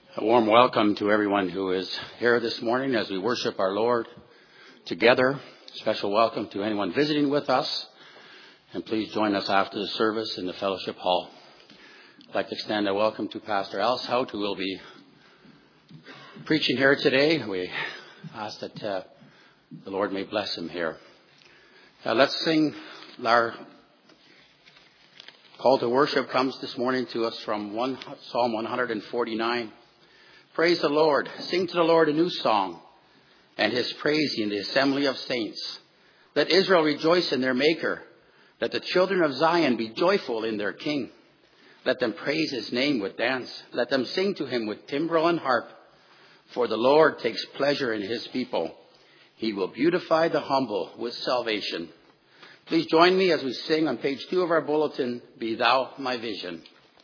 A warm welcome to everyone who is here this morning as we worship our Lord together. Special welcome to anyone visiting with us. And please join us after the service in the fellowship hall. I'd like to extend a welcome to Pastor Elshout, who will be preaching here today. We ask that the Lord may bless him here. Let's sing. Our call to worship comes this morning to us from Psalm 149. Praise the Lord. Sing to the Lord a new song, and his praise in the assembly of saints. Let Israel rejoice in their Maker. Let the children of Zion be joyful in their King. Let them praise his name with dance. Let them sing to him with timbrel and harp. For the Lord takes pleasure in his people. He will beautify the humble with salvation. Please join me as we sing on page 2 of our bulletin, Be Thou My Vision.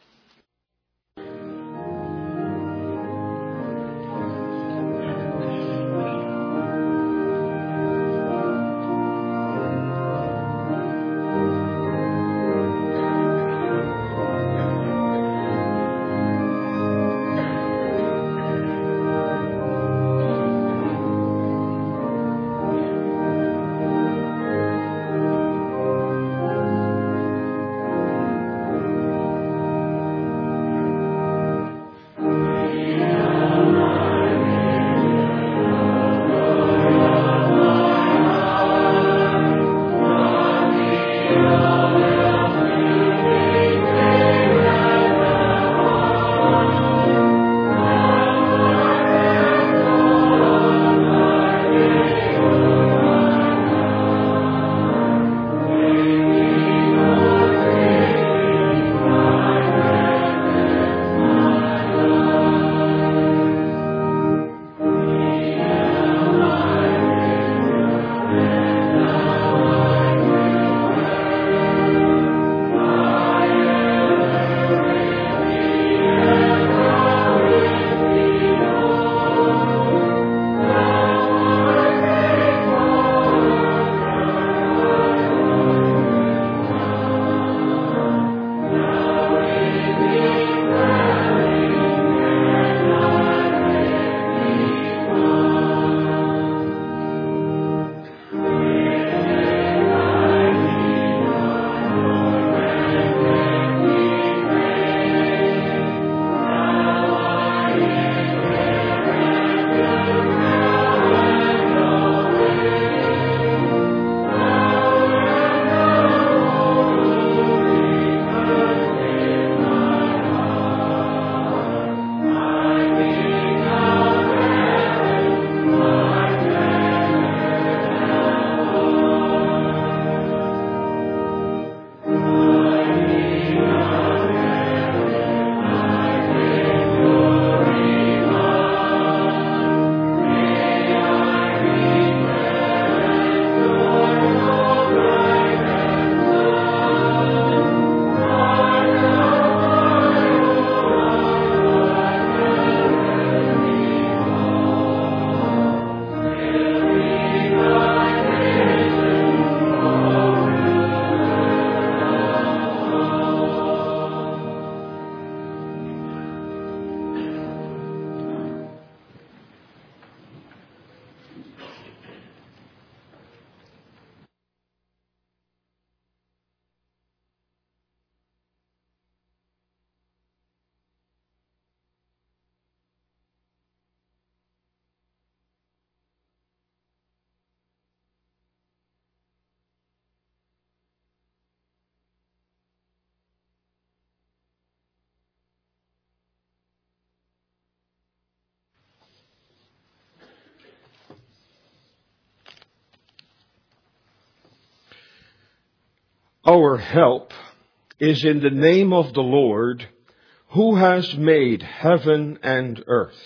Our help is in the name of the Lord, who has made heaven and earth,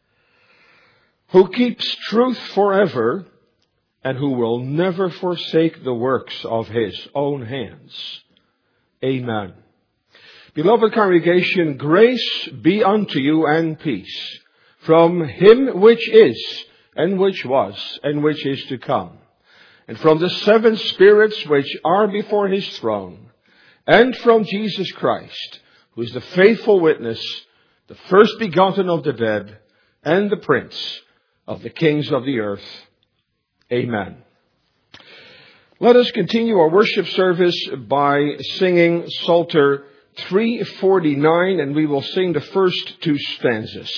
who keeps truth forever, and who will never forsake the works of his own hands. Amen. Beloved congregation, grace be unto you and peace from him which is, and which was, and which is to come, and from the 7 spirits which are before his throne, and from Jesus Christ, who is the faithful witness, the first begotten of the dead, and the Prince of the kings of the earth. Amen. Let us continue our worship service by singing Psalter 349, and we will sing the first two stanzas.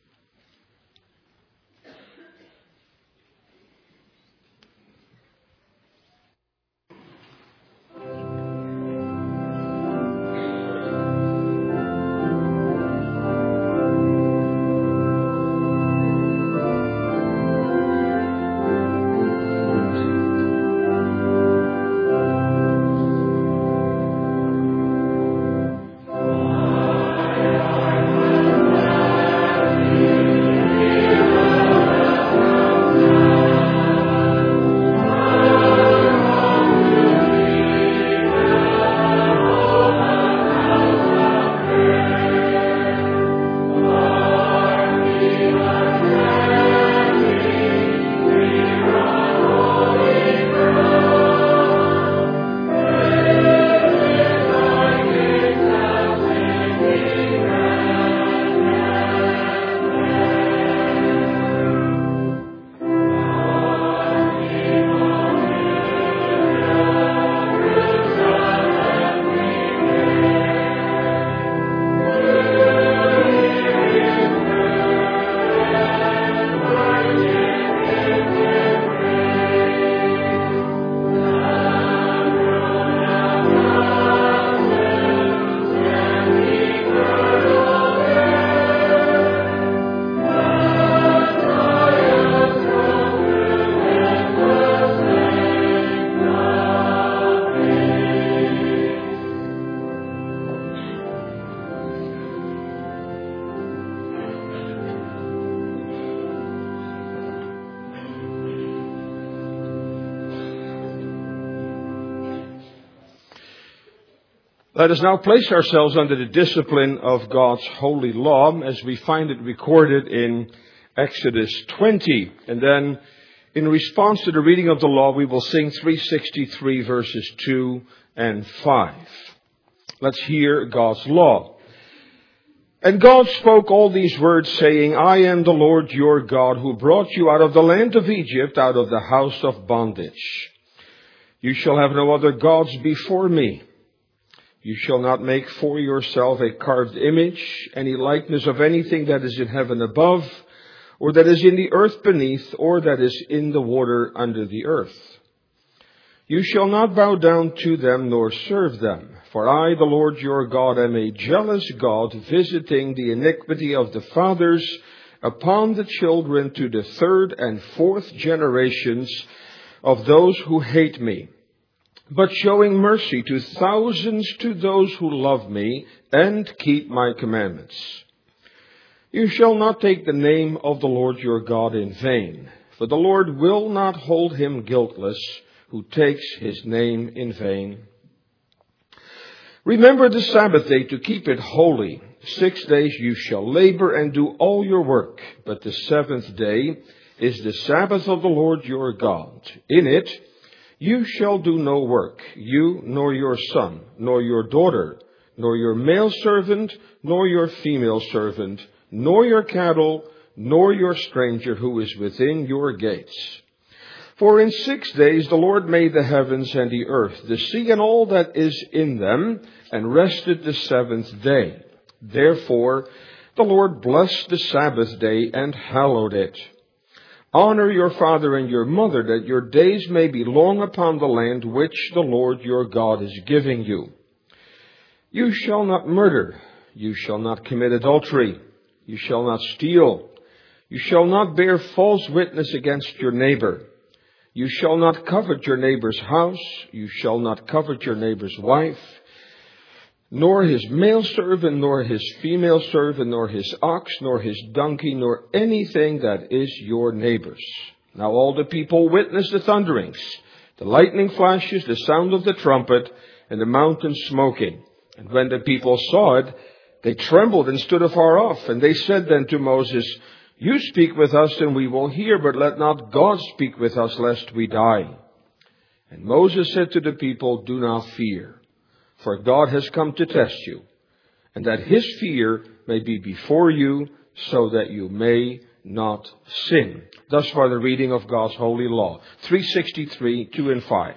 Let us now place ourselves under the discipline of God's holy law as we find it recorded in Exodus 20. And then in response to the reading of the law, we will sing 363 verses 2 and 5. Let's hear God's law. And God spoke all these words, saying, I am the Lord your God, who brought you out of the land of Egypt, out of the house of bondage. You shall have no other gods before me. You shall not make for yourself a carved image, any likeness of anything that is in heaven above, or that is in the earth beneath, or that is in the water under the earth. You shall not bow down to them nor serve them. For I, the Lord your God, am a jealous God, visiting the iniquity of the fathers upon the children to the third and fourth generations of those who hate me, but showing mercy to thousands to those who love me and keep my commandments. You shall not take the name of the Lord your God in vain, for the Lord will not hold him guiltless who takes his name in vain. Remember the Sabbath day to keep it holy. 6 days you shall labor and do all your work, but the seventh day is the Sabbath of the Lord your God. In it you shall do no work, you, nor your son, nor your daughter, nor your male servant, nor your female servant, nor your cattle, nor your stranger who is within your gates. For in 6 days the Lord made the heavens and the earth, the sea and all that is in them, and rested the seventh day. Therefore the Lord blessed the Sabbath day and hallowed it. Honor your father and your mother, that your days may be long upon the land which the Lord your God is giving you. You shall not murder. You shall not commit adultery. You shall not steal. You shall not bear false witness against your neighbor. You shall not covet your neighbor's house. You shall not covet your neighbor's wife, nor his male servant, nor his female servant, nor his ox, nor his donkey, nor anything that is your neighbor's. Now all the people witnessed the thunderings, the lightning flashes, the sound of the trumpet, and the mountain smoking. And when the people saw it, they trembled and stood afar off. And they said then to Moses, You speak with us, and we will hear, but let not God speak with us, lest we die. And Moses said to the people, Do not fear. For God has come to test you, and that his fear may be before you, so that you may not sin. Thus far the reading of God's holy law. 363, 2 and 5.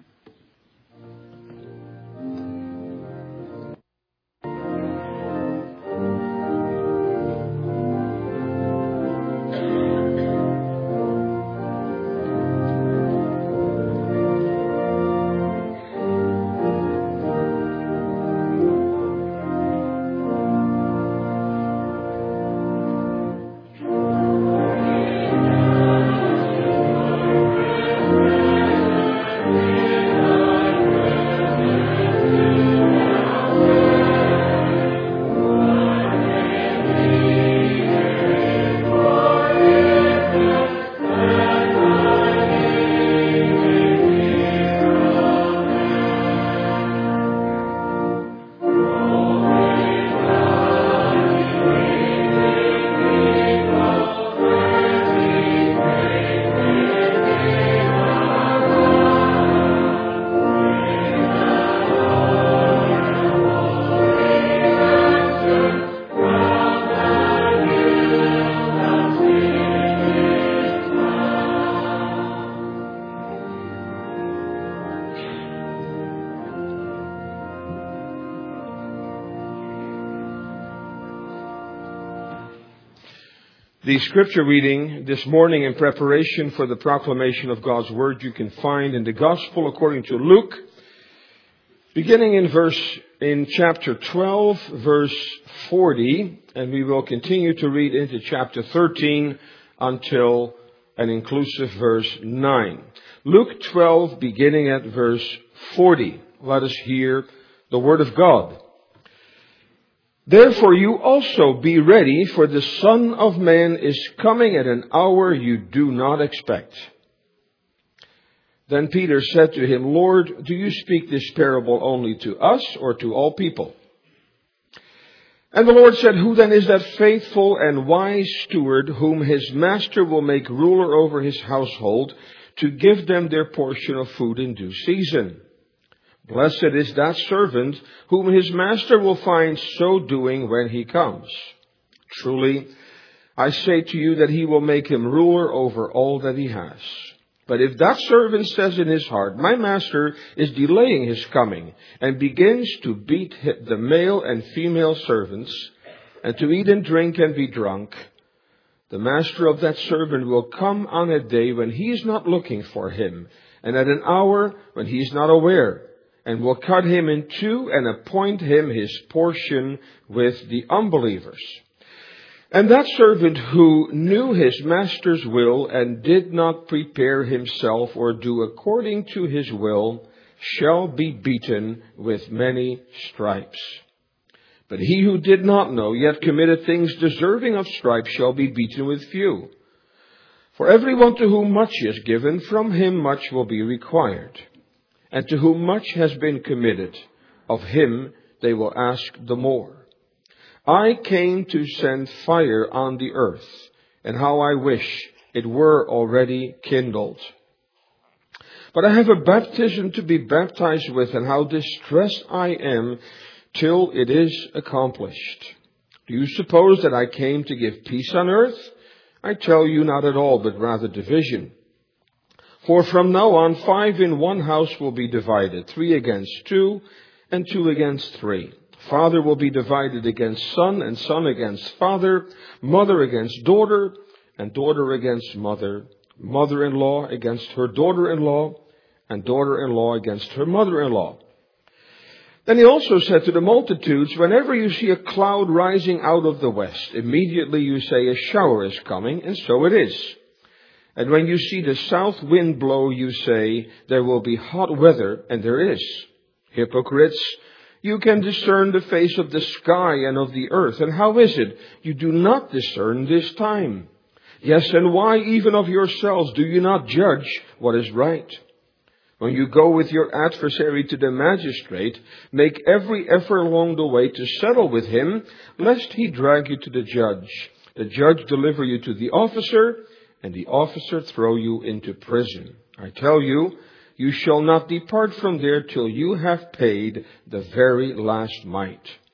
The scripture reading this morning in preparation for the proclamation of God's Word you can find in the Gospel according to Luke, beginning in chapter 12, verse 40, and we will continue to read into chapter 13 until and inclusive verse 9. Luke 12, beginning at verse 40. Let us hear the Word of God. Therefore you also be ready, for the Son of Man is coming at an hour you do not expect. Then Peter said to him, Lord, do you speak this parable only to us or to all people? And the Lord said, who then is that faithful and wise steward whom his master will make ruler over his household to give them their portion of food in due season? Blessed is that servant whom his master will find so doing when he comes. Truly, I say to you that he will make him ruler over all that he has. But if that servant says in his heart, my master is delaying his coming, and begins to beat the male and female servants, and to eat and drink and be drunk, the master of that servant will come on a day when he is not looking for him, and at an hour when he is not aware, and will cut him in two and appoint him his portion with the unbelievers. And that servant who knew his master's will and did not prepare himself or do according to his will shall be beaten with many stripes. But he who did not know yet committed things deserving of stripes shall be beaten with few. For everyone to whom much is given, from him much will be required. And to whom much has been committed, of him they will ask the more. I came to send fire on the earth, and how I wish it were already kindled. But I have a baptism to be baptized with, and how distressed I am till it is accomplished. Do you suppose that I came to give peace on earth? I tell you, not at all, but rather division. For from now on 5 in one house will be divided, 3 against 2, and 2 against 3. Father will be divided against son, and son against father, mother against daughter, and daughter against mother, mother-in-law against her daughter-in-law, and daughter-in-law against her mother-in-law. Then he also said to the multitudes, whenever you see a cloud rising out of the west, immediately you say a shower is coming, and so it is. And when you see the south wind blow, you say, there will be hot weather, and there is. Hypocrites, you can discern the face of the sky and of the earth, and how is it you do not discern this time? Yes, and why even of yourselves do you not judge what is right? When you go with your adversary to the magistrate, make every effort along the way to settle with him, lest he drag you to the judge deliver you to the officer, and the officer throw you into prison. I tell you, you shall not depart from there till you have paid the very last mite.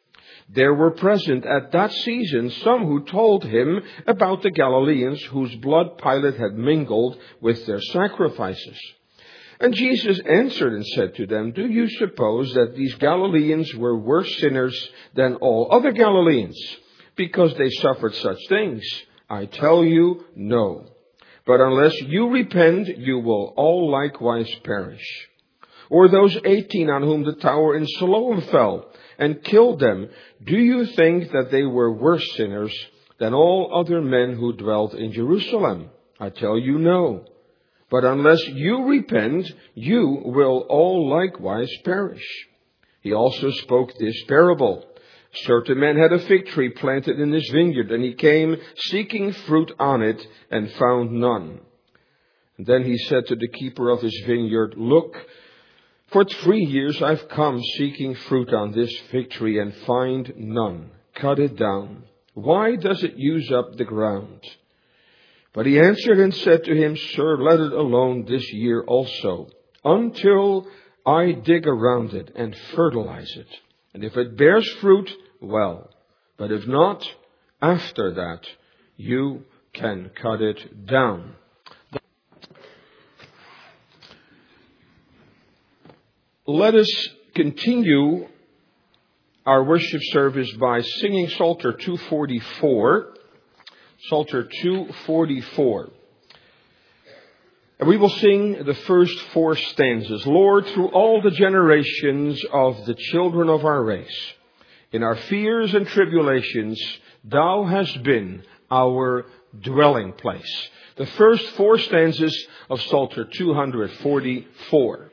There were present at that season some who told him about the Galileans whose blood Pilate had mingled with their sacrifices. And Jesus answered and said to them, "Do you suppose that these Galileans were worse sinners than all other Galileans, because they suffered such things? I tell you, no. But unless you repent, you will all likewise perish. Or those 18 on whom the tower in Siloam fell and killed them, do you think that they were worse sinners than all other men who dwelt in Jerusalem? I tell you, no. But unless you repent, you will all likewise perish." He also spoke this parable. A certain man had a fig tree planted in his vineyard, and he came seeking fruit on it and found none. And then he said to the keeper of his vineyard, "Look, for 3 years I've come seeking fruit on this fig tree and find none. Cut it down. Why does it use up the ground?" But he answered and said to him, "Sir, let it alone this year also, until I dig around it and fertilize it. And if it bears fruit, well. But if not, after that, you can cut it down." Let us continue our worship service by singing Psalter 244. Psalter 244. And we will sing the first 4 stanzas. "Lord, through all the generations of the children of our race, in our fears and tribulations, thou hast been our dwelling place." The first 4 stanzas of Psalter 244.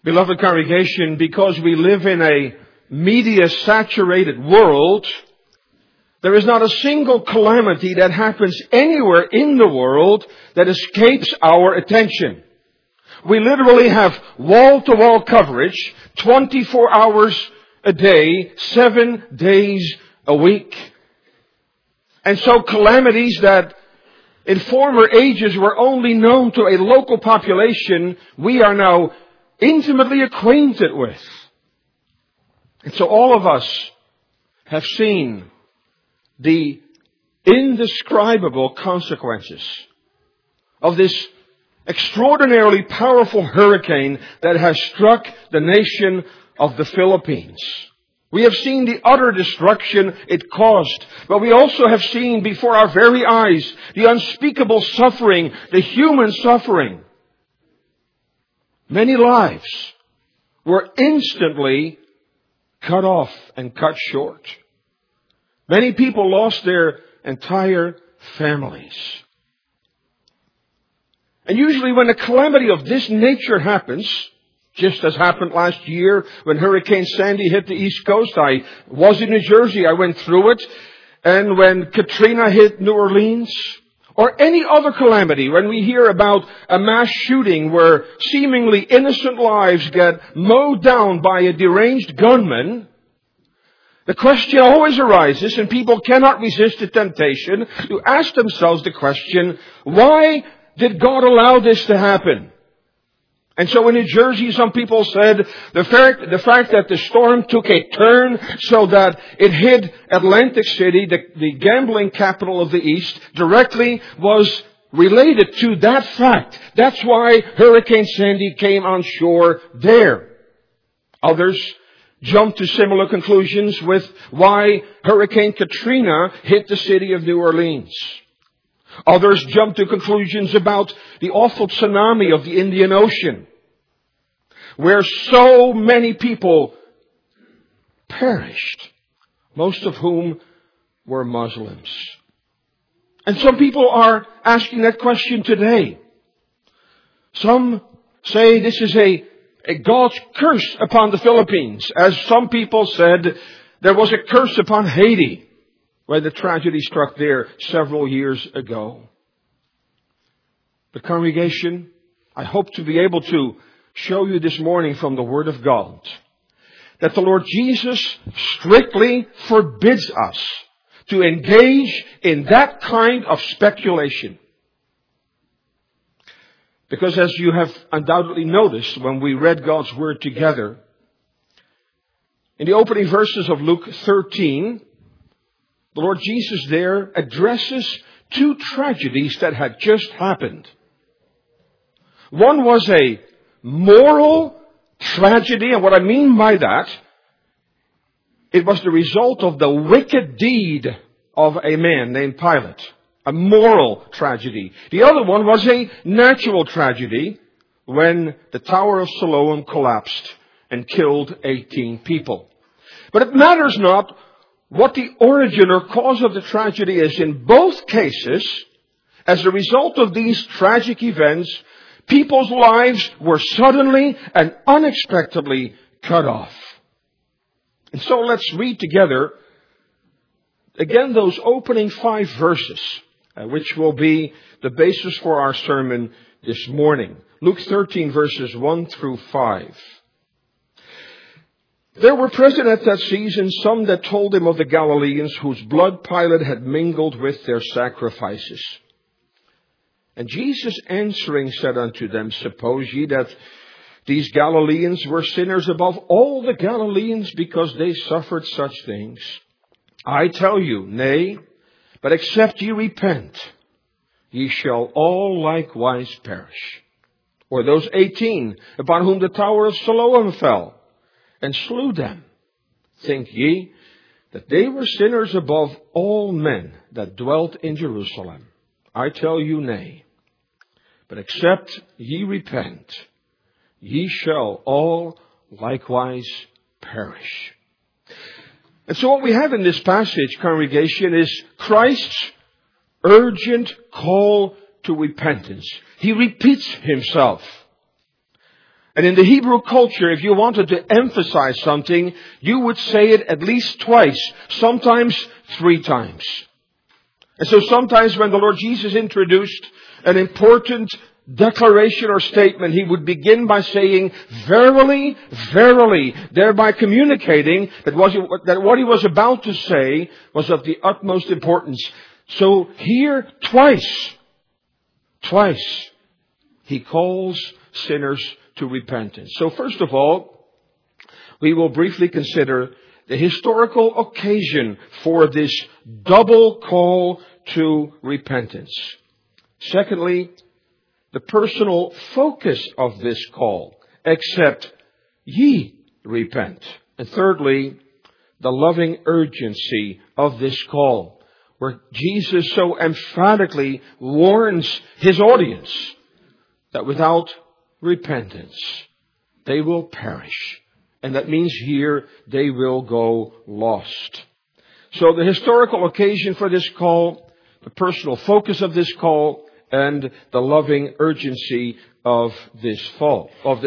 Beloved congregation, because we live in a media-saturated world, there is not a single calamity that happens anywhere in the world that escapes our attention. We literally have wall-to-wall coverage, 24 hours a day, 7 days a week. And so calamities that in former ages were only known to a local population, we are now intimately acquainted with. And so all of us have seen the indescribable consequences of this extraordinarily powerful hurricane that has struck the nation of the Philippines. We have seen the utter destruction it caused, but we also have seen before our very eyes the unspeakable suffering, the human suffering. Many lives were instantly cut off and cut short. Many people lost their entire families. And usually when a calamity of this nature happens, just as happened last year when Hurricane Sandy hit the East Coast, I was in New Jersey, I went through it. And when Katrina hit New Orleans, or any other calamity, when we hear about a mass shooting where seemingly innocent lives get mowed down by a deranged gunman, the question always arises, and people cannot resist the temptation to ask themselves the question, why did God allow this to happen? And so in New Jersey, some people said the fact that the storm took a turn so that it hit Atlantic City, the gambling capital of the East, directly was related to that fact. That's why Hurricane Sandy came on shore there. Others jumped to similar conclusions with why Hurricane Katrina hit the city of New Orleans. Others jumped to conclusions about the awful tsunami of the Indian Ocean, where so many people perished, most of whom were Muslims. And some people are asking that question today. Some say this is a God's curse upon the Philippines, as some people said there was a curse upon Haiti when the tragedy struck there several years ago. The congregation, I hope to be able to show you this morning from the Word of God that the Lord Jesus strictly forbids us to engage in that kind of speculation. Because as you have undoubtedly noticed when we read God's Word together, in the opening verses of Luke 13, the Lord Jesus there addresses two tragedies that had just happened. One was a moral tragedy, and what I mean by that, it was the result of the wicked deed of a man named Pilate. A moral tragedy. The other one was a natural tragedy when the Tower of Siloam collapsed and killed 18 people. But it matters not what the origin or cause of the tragedy is. In both cases, as a result of these tragic events, people's lives were suddenly and unexpectedly cut off. And so let's read together again those opening 5 verses, which will be the basis for our sermon this morning. Luke 13 verses 1 through 5. There were present at that season some that told him of the Galileans whose blood Pilate had mingled with their sacrifices. And Jesus answering said unto them, Suppose ye that these Galileans were sinners above all the Galileans because they suffered such things? I tell you, nay, but except ye repent, ye shall all likewise perish. Or those 18 upon whom the Tower of Siloam fell and slew them, think ye that they were sinners above all men that dwelt in Jerusalem? I tell you, nay. But except ye repent, ye shall all likewise perish. And so what we have in this passage, congregation, is Christ's urgent call to repentance. He repeats himself. And in the Hebrew culture, if you wanted to emphasize something, you would say it at least twice, sometimes 3 times. And so sometimes when the Lord Jesus introduced an important declaration or statement, He would begin by saying, verily, verily, thereby communicating that what He was about to say was of the utmost importance. So here, twice, He calls sinners to repentance. So first of all, we will briefly consider the historical occasion for this double call to repentance. Secondly, the personal focus of this call, except ye repent. And thirdly, the loving urgency of this call, where Jesus so emphatically warns His audience that without repentance, they will perish. And that means here, they will go lost. So the historical occasion for this call, the personal focus of this call, and the loving urgency of this call.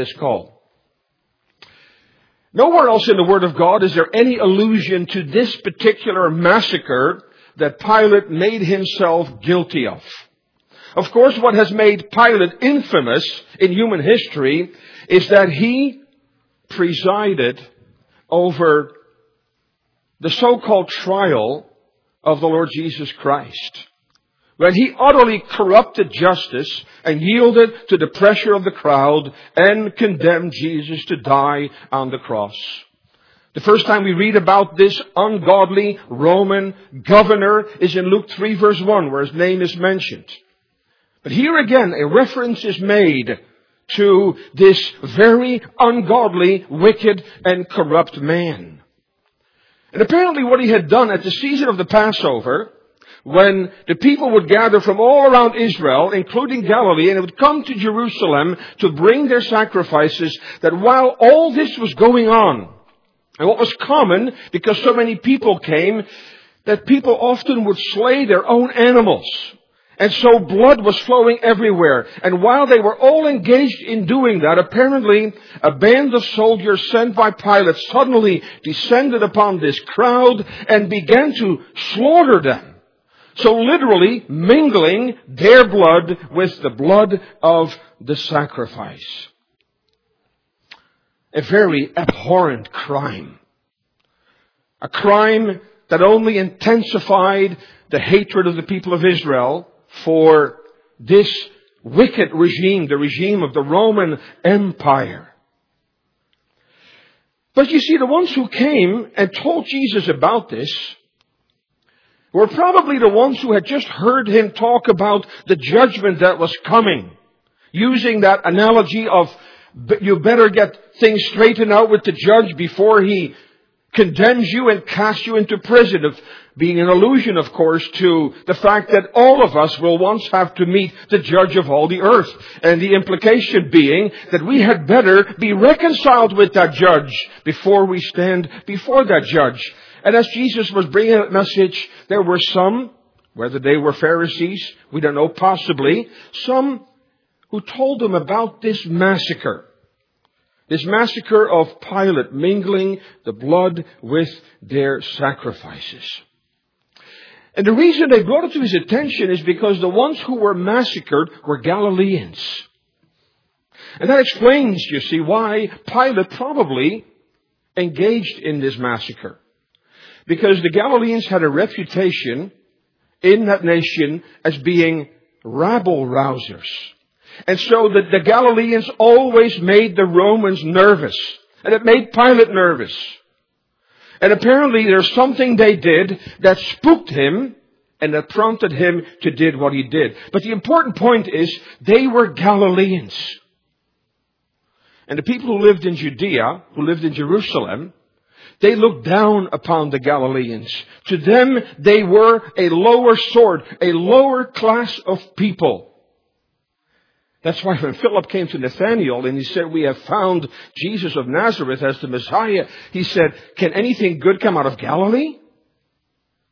Nowhere else in the Word of God is there any allusion to this particular massacre that Pilate made himself guilty of. Of course, what has made Pilate infamous in human history is that he presided over the so-called trial of the Lord Jesus Christ, when he utterly corrupted justice and yielded to the pressure of the crowd and condemned Jesus to die on the cross. The first time we read about this ungodly Roman governor is in Luke 3 verse 1, where his name is mentioned. But here again, a reference is made to this very ungodly, wicked, and corrupt man. And apparently what he had done at the season of the Passover, when the people would gather from all around Israel, including Galilee, and it would come to Jerusalem to bring their sacrifices, that while all this was going on, and what was common, because so many people came, that people often would slay their own animals. And so blood was flowing everywhere. And while they were all engaged in doing that, apparently a band of soldiers sent by Pilate suddenly descended upon this crowd and began to slaughter them. So literally mingling their blood with the blood of the sacrifice. A very abhorrent crime. A crime that only intensified the hatred of the people of Israel for this wicked regime, the regime of the Roman Empire. But you see, the ones who came and told Jesus about this were probably the ones who had just heard Him talk about the judgment that was coming. Using that analogy of, you better get things straightened out with the judge before he condemns you and casts you into prison, of being an allusion, of course, to the fact that all of us will once have to meet the judge of all the earth. And the implication being that we had better be reconciled with that judge before we stand before that judge. And as Jesus was bringing that message, there were some, whether they were Pharisees, we don't know, possibly, some who told Him about this massacre. This massacre of Pilate mingling the blood with their sacrifices. And the reason they brought it to His attention is because the ones who were massacred were Galileans. And that explains, you see, why Pilate probably engaged in this massacre. Because the Galileans had a reputation in that nation as being rabble-rousers. And so the Galileans always made the Romans nervous. And it made Pilate nervous. And apparently there's something they did that spooked him and that prompted him to do what he did. But the important point is, they were Galileans. And the people who lived in Judea, who lived in Jerusalem, they looked down upon the Galileans. To them, they were a lower sort, a lower class of people. That's why when Philip came to Nathanael and he said, we have found Jesus of Nazareth as the Messiah, he said, can anything good come out of Galilee?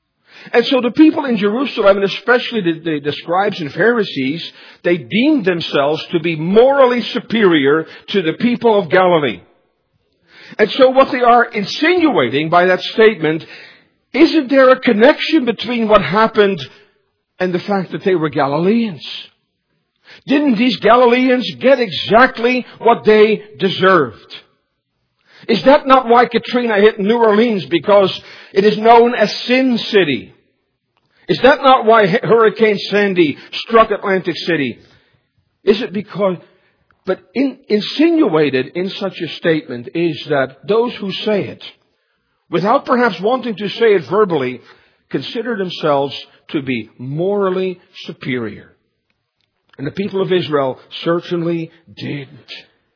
And so the people in Jerusalem, and especially the scribes and Pharisees, they deemed themselves to be morally superior to the people of Galilee. And so what they are insinuating by that statement, isn't there a connection between what happened and the fact that they were Galileans? Didn't these Galileans get exactly what they deserved? Is that not why Katrina hit New Orleans? Because it is known as Sin City. Is that not why Hurricane Sandy struck Atlantic City? Is it because... But insinuated in such a statement is that those who say it, without perhaps wanting to say it verbally, consider themselves to be morally superior. And the people of Israel certainly didn't.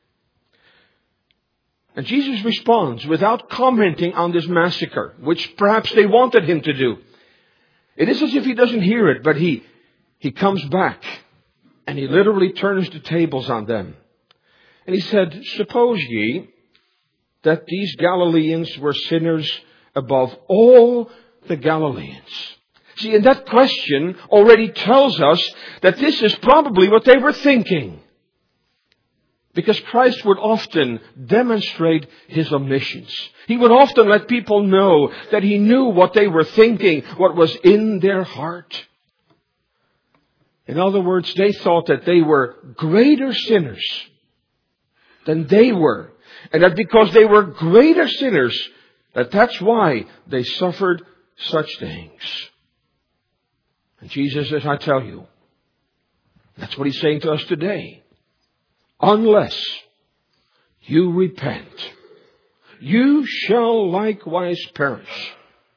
And Jesus responds without commenting on this massacre, which perhaps they wanted him to do. It is as if he doesn't hear it, but he comes back and he literally turns the tables on them. And he said, suppose ye that these Galileans were sinners above all the Galileans. See, and that question already tells us that this is probably what they were thinking. Because Christ would often demonstrate his omniscience. He would often let people know that he knew what they were thinking, what was in their heart. In other words, they thought that they were greater sinners than they were. And that because they were greater sinners, that's why they suffered such things. And Jesus says, I tell you, that's what he's saying to us today. Unless you repent, you shall likewise perish.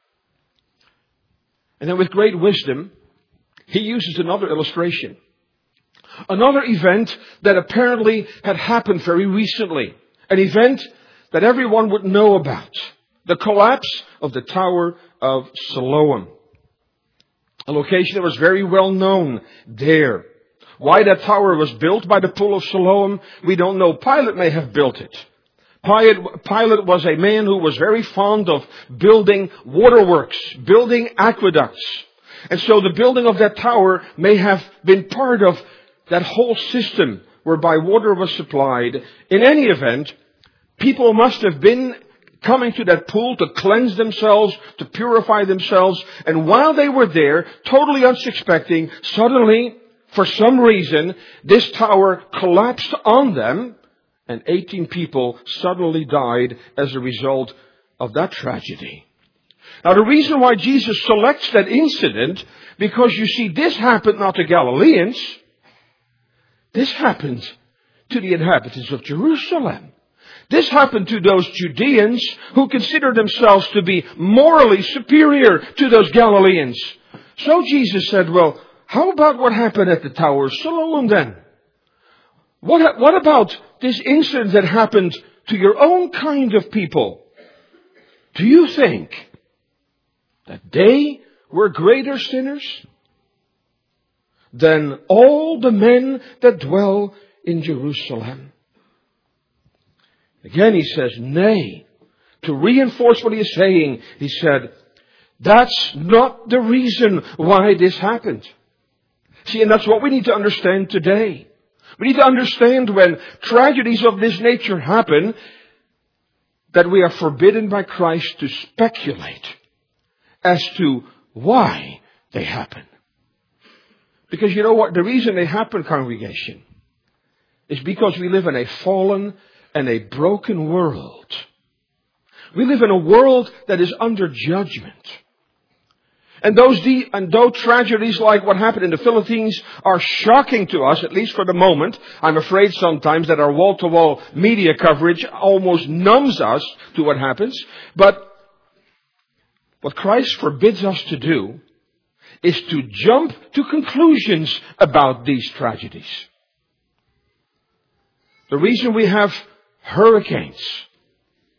And then with great wisdom, he uses another illustration. Another event that apparently had happened very recently. An event that everyone would know about. The collapse of the Tower of Siloam. A location that was very well known there. Why that tower was built by the pool of Siloam, we don't know. Pilate may have built it. Pilate was a man who was very fond of building waterworks, building aqueducts. And so the building of that tower may have been part of that whole system whereby water was supplied. In any event, people must have been coming to that pool to cleanse themselves, to purify themselves. And while they were there, totally unsuspecting, suddenly, for some reason, this tower collapsed on them, and 18 people suddenly died as a result of that tragedy. Now, the reason why Jesus selects that incident, because you see, this happened not to Galileans. This happened to the inhabitants of Jerusalem. This happened to those Judeans who considered themselves to be morally superior to those Galileans. So Jesus said, well, how about what happened at the Tower of Siloam then? What about this incident that happened to your own kind of people? Do you think that they were greater sinners than all the men that dwell in Jerusalem? Again, he says, nay. To reinforce what he is saying, he said, that's not the reason why this happened. See, and that's what we need to understand today. We need to understand when tragedies of this nature happen, that we are forbidden by Christ to speculate as to why they happen. Because you know what? The reason they happen, congregation, is because we live in a fallen and a broken world. We live in a world that is under judgment. And though tragedies like what happened in the Philippines are shocking to us, at least for the moment, I'm afraid sometimes that our wall-to-wall media coverage almost numbs us to what happens. But what Christ forbids us to do is to jump to conclusions about these tragedies. The reason we have hurricanes,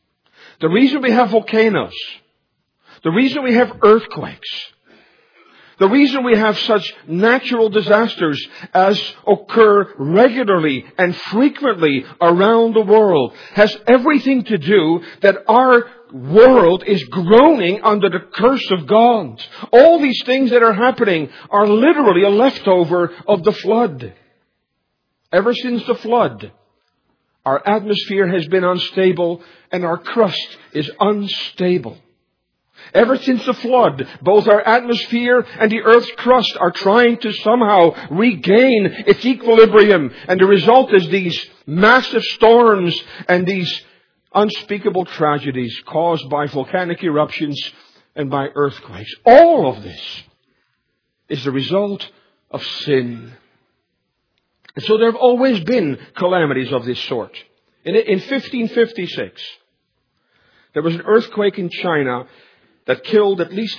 the reason we have volcanoes, the reason we have earthquakes, The reason we have such natural disasters as occur regularly and frequently around the world has everything to do that our world is groaning under the curse of God. All these things that are happening are literally a leftover of the flood. Ever since the flood, our atmosphere has been unstable and our crust is unstable. Ever since the flood, both our atmosphere and the earth's crust are trying to somehow regain its equilibrium. And the result is these massive storms and these unspeakable tragedies caused by volcanic eruptions and by earthquakes. All of this is the result of sin. And so there have always been calamities of this sort. In 1556, there was an earthquake in China that killed at least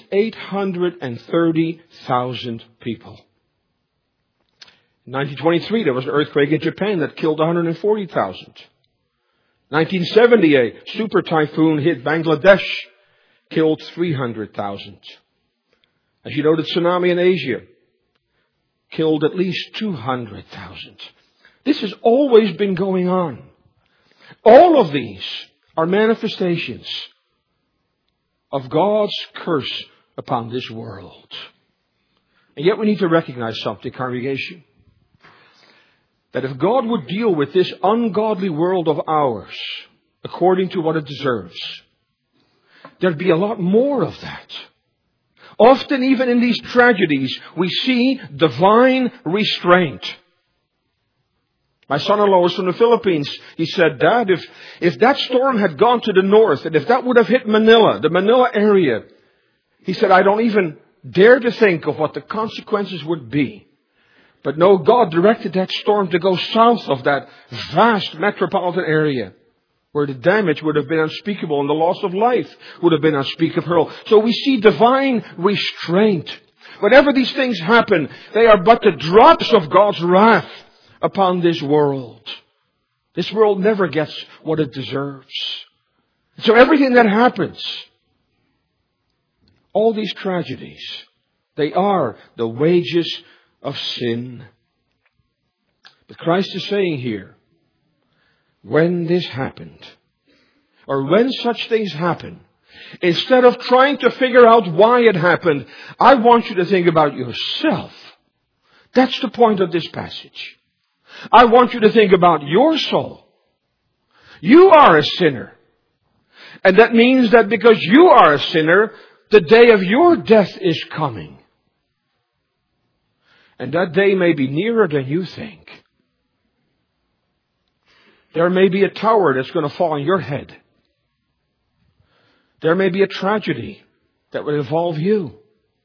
830,000 people. In 1923, there was an earthquake in Japan that killed 140,000. 1970, a super typhoon hit Bangladesh, killed 300,000. As you know, the tsunami in Asia killed at least 200,000. This has always been going on. All of these are manifestations of God's curse upon this world. And yet we need to recognize something, congregation. That if God would deal with this ungodly world of ours according to what it deserves, there'd be a lot more of that. Often even in these tragedies, we see divine restraint. My son-in-law was from the Philippines. He said, Dad, if that storm had gone to the north, and if that would have hit Manila, the Manila area, he said, I don't even dare to think of what the consequences would be. But no, God directed that storm to go south of that vast metropolitan area, where the damage would have been unspeakable and the loss of life would have been unspeakable. So we see divine restraint. Whenever these things happen, they are but the drops of God's wrath upon this world. This world never gets what it deserves. So everything that happens, all these tragedies, they are the wages of sin. But Christ is saying here, when this happened, or when such things happen, instead of trying to figure out why it happened, I want you to think about yourself. That's the point of this passage. I want you to think about your soul. You are a sinner. And that means that because you are a sinner, the day of your death is coming. And that day may be nearer than you think. There may be a tower that's going to fall on your head. There may be a tragedy that will involve you.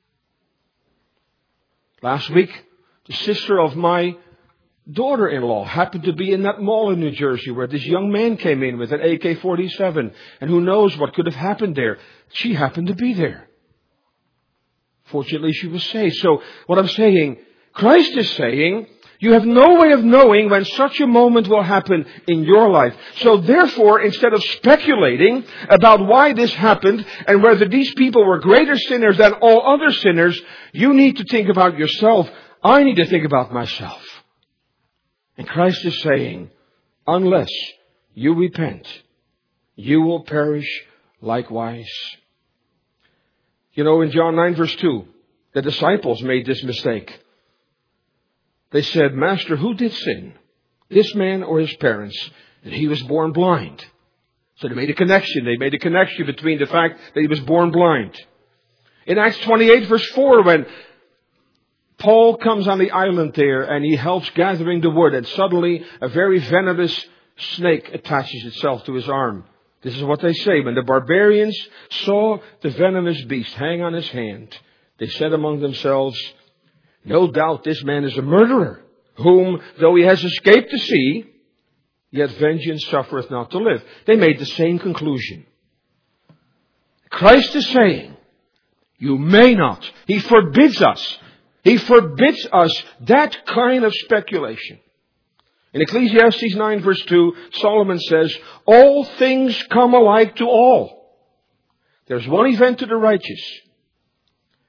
Last week, the sister of my daughter-in-law happened to be in that mall in New Jersey where this young man came in with an AK-47. And who knows what could have happened there. She happened to be there. Fortunately, she was saved. So what I'm saying, Christ is saying, you have no way of knowing when such a moment will happen in your life. So therefore, instead of speculating about why this happened and whether these people were greater sinners than all other sinners, you need to think about yourself. I need to think about myself. And Christ is saying, unless you repent, you will perish likewise. You know, in John 9 verse 2, the disciples made this mistake. They said, Master, who did sin? This man or his parents? And he was born blind. So they made a connection. They made a connection between the fact that he was born blind. In Acts 28 verse 4, when Paul comes on the island there and he helps gathering the wood, and suddenly a very venomous snake attaches itself to his arm. This is what they say. When the barbarians saw the venomous beast hang on his hand, they said among themselves, no doubt this man is a murderer, whom, though he has escaped the sea, yet vengeance suffereth not to live. They made the same conclusion. Christ is saying, you may not. He forbids us. He forbids us that kind of speculation. In Ecclesiastes 9 verse 2, Solomon says, all things come alike to all. There's one event to the righteous,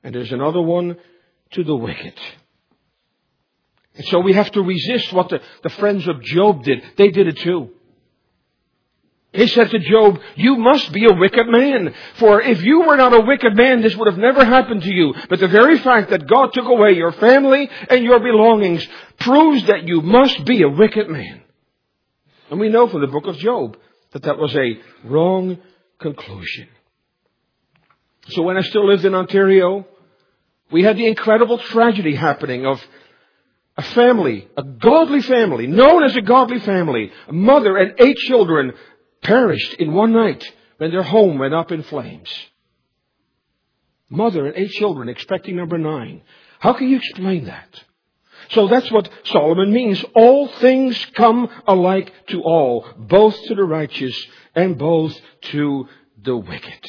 and there's another one to the wicked. And so we have to resist what the friends of Job did. They did it too. He said to Job, you must be a wicked man. For if you were not a wicked man, this would have never happened to you. But the very fact that God took away your family and your belongings proves that you must be a wicked man. And we know from the book of Job that was a wrong conclusion. So when I still lived in Ontario, we had the incredible tragedy happening of a family, a godly family, known as a godly family, a mother and 8 children perished in one night when their home went up in flames. Mother and 8 children expecting number 9. How can you explain that? So that's what Solomon means. All things come alike to all, both to the righteous and both to the wicked.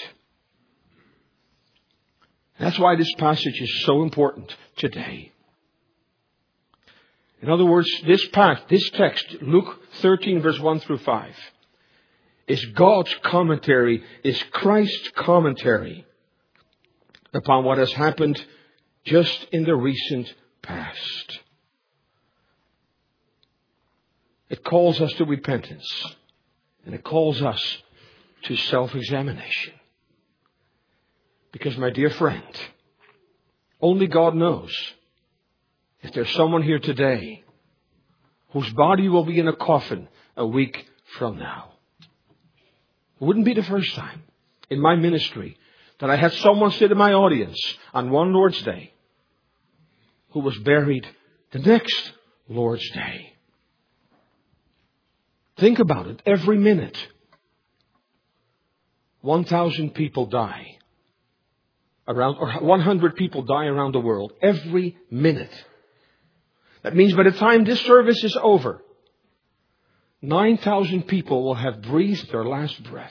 That's why this passage is so important today. In other words, this text, Luke 13 verse 1 through 5, is God's commentary, is Christ's commentary upon what has happened just in the recent past. It calls us to repentance, and it calls us to self-examination. Because, my dear friend, only God knows if there's someone here today whose body will be in a coffin a week from now. It wouldn't be the first time in my ministry that I had someone sit in my audience on one Lord's Day who was buried the next Lord's Day. Think about it. Every minute, 1,000 people die. Or 100 people die around the world. Every minute. That means by the time this service is over, 9,000 people will have breathed their last breath.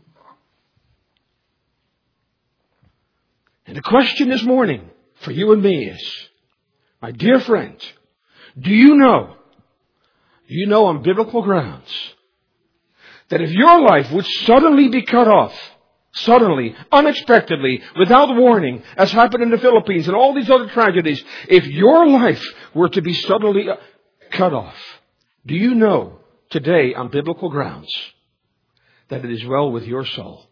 And the question this morning for you and me is, my dear friend, do you know on biblical grounds that if your life would suddenly be cut off, suddenly, unexpectedly, without warning, as happened in the Philippines and all these other tragedies, if your life were to be suddenly cut off, do you know today on biblical grounds that it is well with your soul?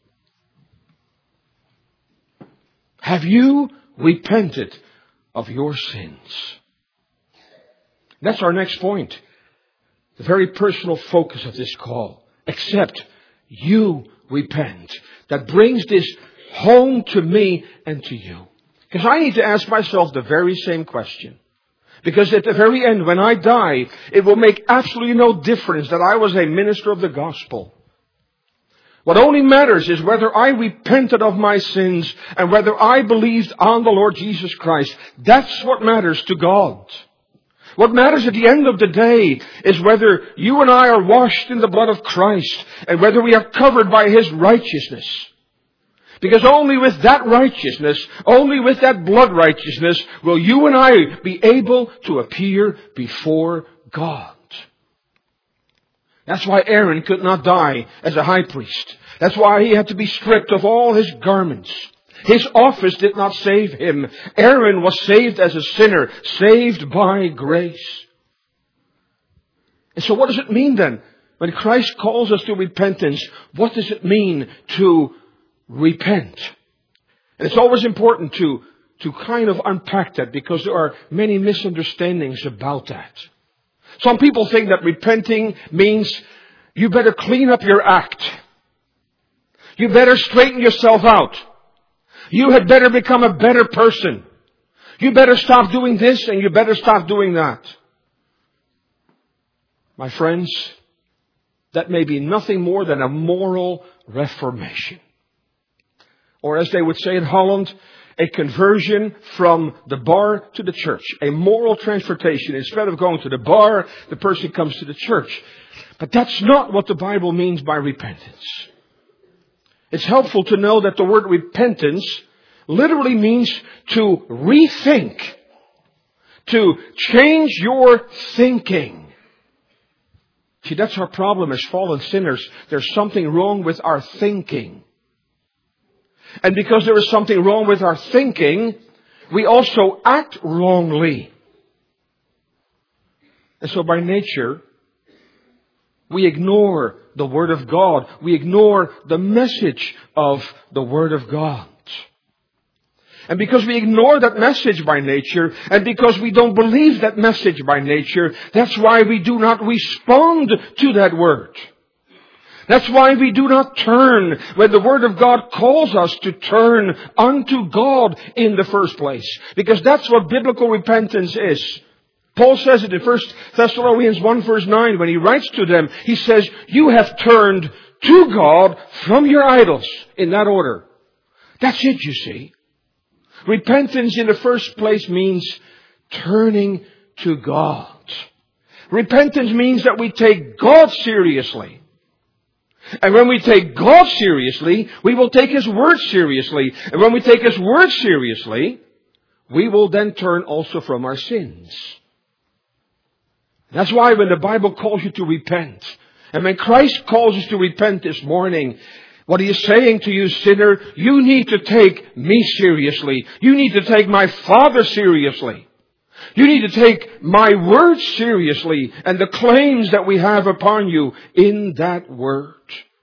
Have you repented of your sins? That's our next point. The very personal focus of this call. Except you repent. That brings this home to me and to you. Because I need to ask myself the very same question. Because at the very end, when I die, it will make absolutely no difference that I was a minister of the gospel. What only matters is whether I repented of my sins and whether I believed on the Lord Jesus Christ. That's what matters to God. What matters at the end of the day is whether you and I are washed in the blood of Christ and whether we are covered by His righteousness. Because only with that righteousness, only with that blood righteousness will you and I be able to appear before God. That's why Aaron could not die as a high priest. That's why he had to be stripped of all his garments. His office did not save him. Aaron was saved as a sinner, saved by grace. And so what does it mean then? When Christ calls us to repentance, what does it mean to repent? And it's always important to kind of unpack that because there are many misunderstandings about that. Some people think that repenting means you better clean up your act. You better straighten yourself out. You had better become a better person. You better stop doing this and you better stop doing that. My friends, that may be nothing more than a moral reformation. Or as they would say in Holland, a conversion from the bar to the church. A moral transportation. Instead of going to the bar, the person comes to the church. But that's not what the Bible means by repentance. It's helpful to know that the word repentance literally means to rethink. To change your thinking. See, that's our problem as fallen sinners. There's something wrong with our thinking. And because there is something wrong with our thinking, we also act wrongly. And so by nature, we ignore the Word of God. We ignore the message of the Word of God. And because we ignore that message by nature, and because we don't believe that message by nature, that's why we do not respond to that Word. That's why we do not turn when the Word of God calls us to turn unto God in the first place. Because that's what biblical repentance is. Paul says it in 1 Thessalonians 1 verse 9 when he writes to them. He says, you have turned to God from your idols. In that order. That's it, you see. Repentance in the first place means turning to God. Repentance means that we take God seriously. And when we take God seriously, we will take His Word seriously. And when we take His Word seriously, we will then turn also from our sins. That's why when the Bible calls you to repent, and when Christ calls us to repent this morning, what He is saying to you, sinner, you need to take me seriously. You need to take my Father seriously. You need to take my Word seriously and the claims that we have upon you in that Word.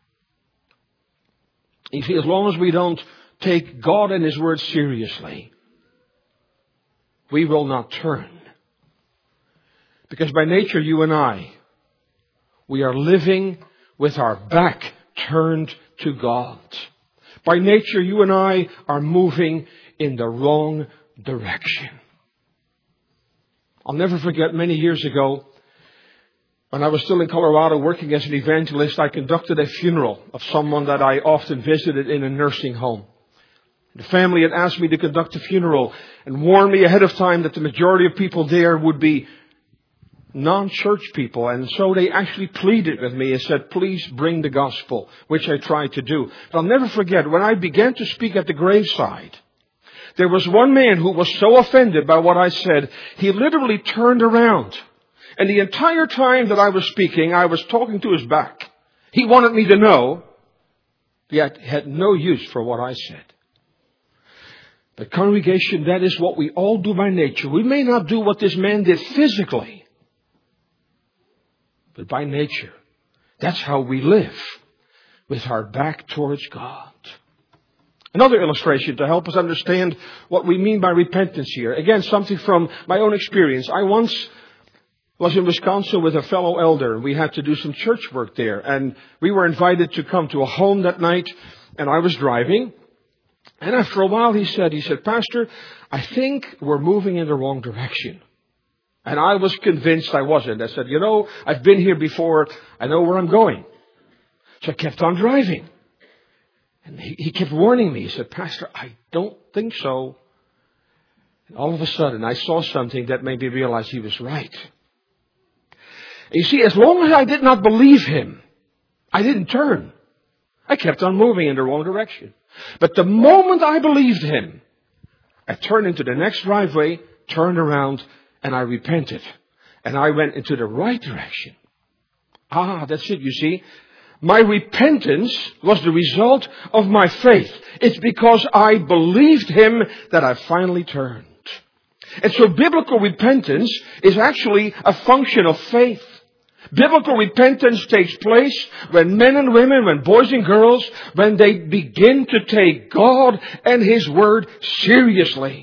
You see, as long as we don't take God and His Word seriously, we will not turn. Because by nature, you and I, we are living with our back turned to God. By nature, you and I are moving in the wrong direction. I'll never forget many years ago, when I was still in Colorado working as an evangelist, I conducted a funeral of someone that I often visited in a nursing home. The family had asked me to conduct a funeral and warned me ahead of time that the majority of people there would be non-church people. And so they actually pleaded with me and said, please bring the gospel, which I tried to do. But I'll never forget, when I began to speak at the graveside, there was one man who was so offended by what I said, he literally turned around. And the entire time that I was speaking, I was talking to his back. He wanted me to know, yet had no use for what I said. But congregation, that is what we all do by nature. We may not do what this man did physically, but by nature, that's how we live, with our back towards God. Another illustration to help us understand what we mean by repentance here. Again, something from my own experience. I once was in Wisconsin with a fellow elder. We had to do some church work there. And we were invited to come to a home that night. And I was driving. And after a while he said, Pastor, I think we're moving in the wrong direction. And I was convinced I wasn't. I said, I've been here before. I know where I'm going. So I kept on driving. And he kept warning me. He said, Pastor, I don't think so. And all of a sudden, I saw something that made me realize he was right. And you see, as long as I did not believe him, I didn't turn. I kept on moving in the wrong direction. But the moment I believed him, I turned into the next driveway, turned around, and I repented. And I went into the right direction. That's it, you see. My repentance was the result of my faith. It's because I believed him that I finally turned. And so biblical repentance is actually a function of faith. Biblical repentance takes place when men and women, when boys and girls, when they begin to take God and His Word seriously.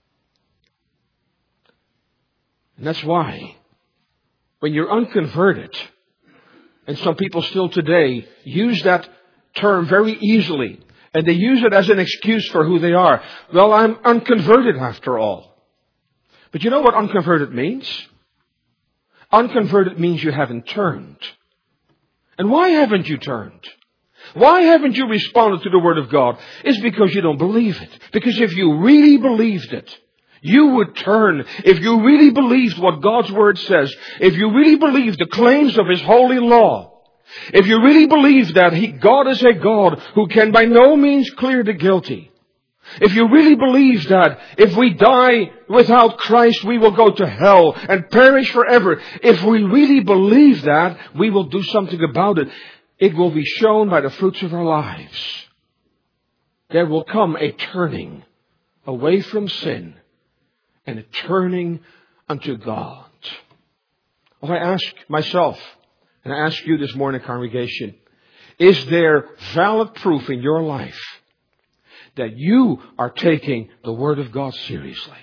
And that's why, when you're unconverted, and some people still today use that term very easily. And they use it as an excuse for who they are. Well, I'm unconverted after all. But you know what unconverted means? Unconverted means you haven't turned. And why haven't you turned? Why haven't you responded to the Word of God? It's because you don't believe it. Because if you really believed it, you would turn. If you really believed what God's Word says, if you really believed the claims of His holy law, if you really believe that God is a God who can by no means clear the guilty, if you really believe that if we die without Christ, we will go to hell and perish forever, if we really believe that, we will do something about it. It will be shown by the fruits of our lives. There will come a turning away from sin and a turning unto God. Well, I ask myself, and I ask you this morning, congregation, is there valid proof in your life that you are taking the Word of God seriously?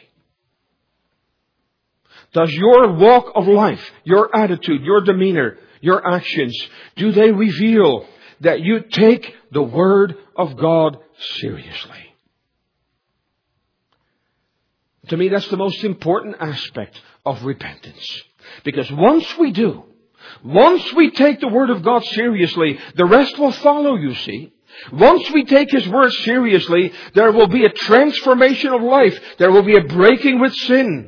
Does your walk of life, your attitude, your demeanor, your actions, do they reveal that you take the Word of God seriously? To me, that's the most important aspect of repentance. Because once we do, once we take the Word of God seriously, the rest will follow, you see. Once we take His Word seriously, there will be a transformation of life. There will be a breaking with sin.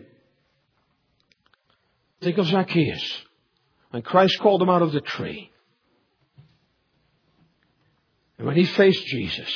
Think of Zacchaeus. When Christ called him out of the tree. And when he faced Jesus.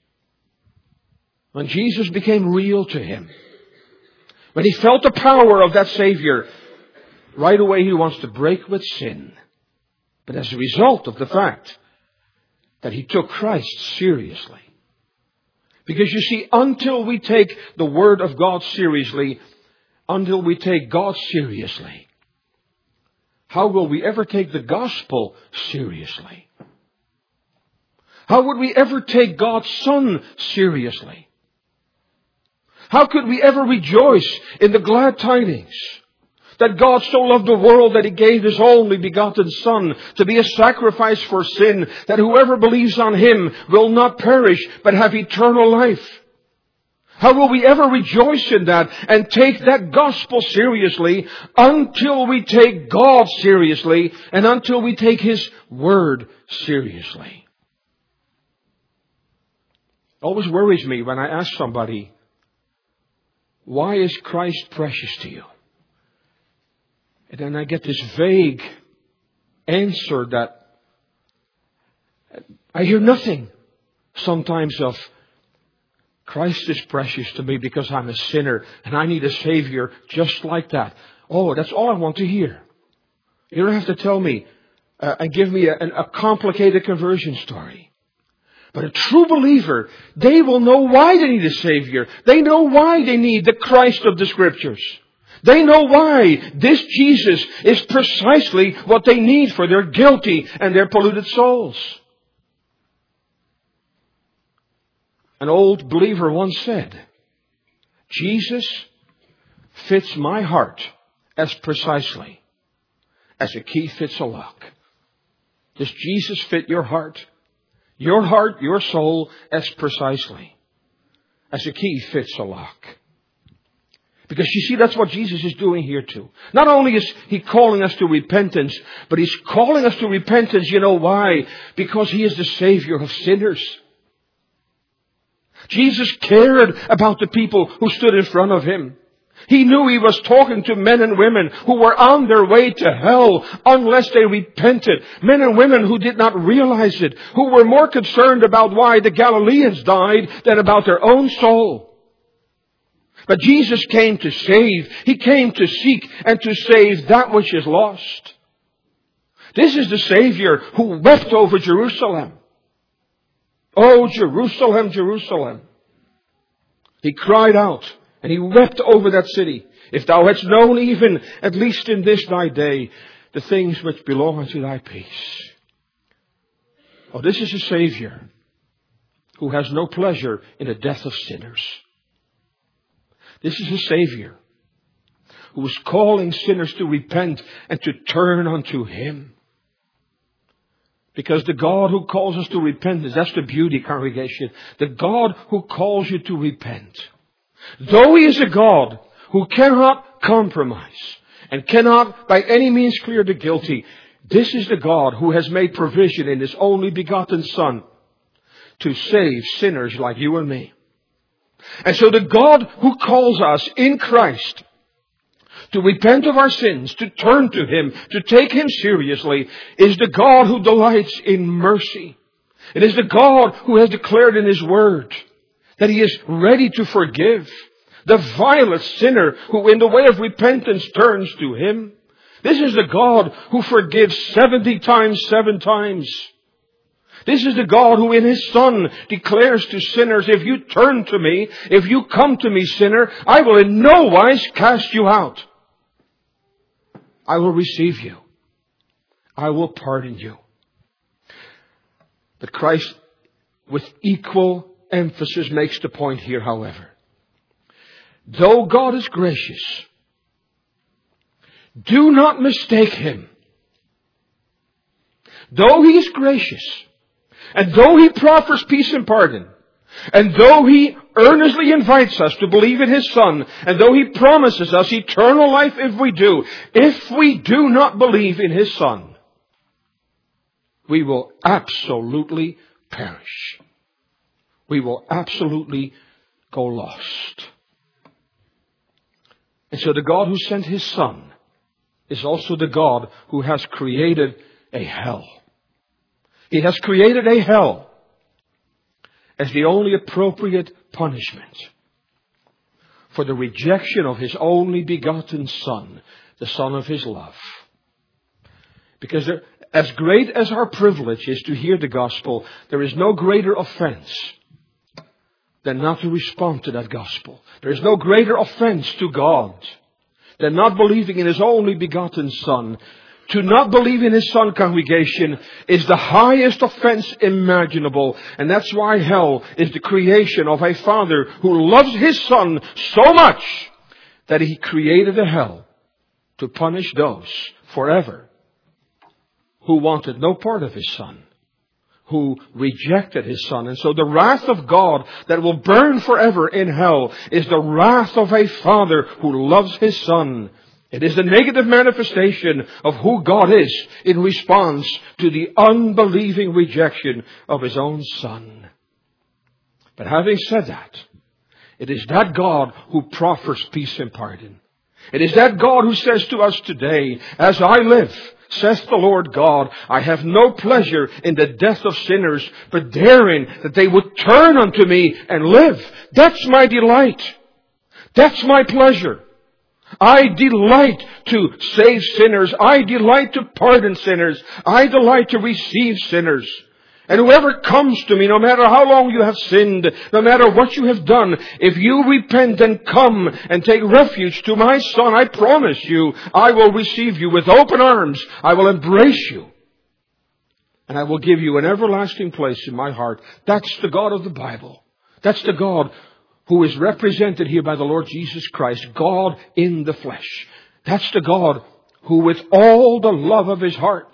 When Jesus became real to him. When he felt the power of that Savior. Right away he wants to break with sin. But as a result of the fact that he took Christ seriously. Because you see, until we take the Word of God seriously, until we take God seriously, how will we ever take the gospel seriously? How would we ever take God's Son seriously? How could we ever rejoice in the glad tidings that God so loved the world that He gave His only begotten Son to be a sacrifice for sin, that whoever believes on Him will not perish but have eternal life? How will we ever rejoice in that and take that gospel seriously until we take God seriously and until we take His Word seriously? It always worries me when I ask somebody, why is Christ precious to you? And then I get this vague answer that I hear nothing sometimes of, Christ is precious to me because I'm a sinner and I need a Savior just like that. Oh, that's all I want to hear. You don't have to tell me and give me a complicated conversion story. But a true believer, they will know why they need a Savior. They know why they need the Christ of the Scriptures. They know why this Jesus is precisely what they need for their guilty and their polluted souls. An old believer once said, Jesus fits my heart as precisely as a key fits a lock. Does Jesus fit your heart, your soul, as precisely as a key fits a lock? Because you see, that's what Jesus is doing here too. Not only is He calling us to repentance, but He's calling us to repentance. You know why? Because He is the Savior of sinners. Jesus cared about the people who stood in front of Him. He knew He was talking to men and women who were on their way to hell unless they repented. Men and women who did not realize it, who were more concerned about why the Galileans died than about their own soul. But Jesus came to save. He came to seek and to save that which is lost. This is the Savior who wept over Jerusalem. Oh, Jerusalem, Jerusalem. He cried out and He wept over that city. If thou hadst known even, at least in this thy day, the things which belong unto thy peace. Oh, this is a Savior who has no pleasure in the death of sinners. This is a Savior who is calling sinners to repent and to turn unto Him. Because the God who calls us to repentance, that's the beauty, congregation. The God who calls you to repent, though He is a God who cannot compromise and cannot by any means clear the guilty, this is the God who has made provision in His only begotten Son to save sinners like you and me. And so the God who calls us in Christ to repent of our sins, to turn to Him, to take Him seriously, is the God who delights in mercy. It is the God who has declared in His Word that He is ready to forgive the vilest sinner who in the way of repentance turns to Him. This is the God who forgives 70 times, 7 times. This is the God who in His Son declares to sinners, if you turn to me, if you come to me, sinner, I will in no wise cast you out. I will receive you. I will pardon you. But Christ, with equal emphasis, makes the point here, however. Though God is gracious, do not mistake Him. Though He is gracious, and though He proffers peace and pardon, and though He earnestly invites us to believe in His Son, and though He promises us eternal life if we do not believe in His Son, we will absolutely perish. We will absolutely go lost. And so the God who sent His Son is also the God who has created a hell. He has created a hell as the only appropriate punishment for the rejection of His only begotten Son, the Son of His love. Because as great as our privilege is to hear the gospel, there is no greater offense than not to respond to that gospel. There is no greater offense to God than not believing in His only begotten Son. To not believe in His Son, congregation, is the highest offense imaginable. And that's why hell is the creation of a Father who loves His Son so much that He created a hell to punish those forever who wanted no part of His Son, who rejected His Son. And so the wrath of God that will burn forever in hell is the wrath of a Father who loves His Son. It is the negative manifestation of who God is in response to the unbelieving rejection of His own Son. But having said that, it is that God who proffers peace and pardon. It is that God who says to us today, as I live, says the Lord God, I have no pleasure in the death of sinners, but therein that they would turn unto me and live. That's my delight. That's my pleasure. I delight to save sinners. I delight to pardon sinners. I delight to receive sinners. And whoever comes to me, no matter how long you have sinned, no matter what you have done, if you repent and come and take refuge to my Son, I promise you, I will receive you with open arms. I will embrace you. And I will give you an everlasting place in my heart. That's the God of the Bible. That's the God who is represented here by the Lord Jesus Christ, God in the flesh. That's the God who with all the love of His heart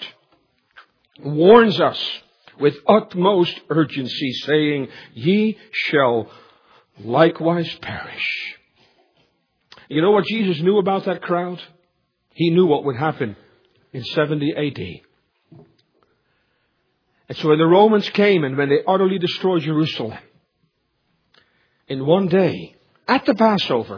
warns us with utmost urgency, saying, ye shall likewise perish. You know what Jesus knew about that crowd? He knew what would happen in 70 AD. And so when the Romans came and when they utterly destroyed Jerusalem, in one day, at the Passover,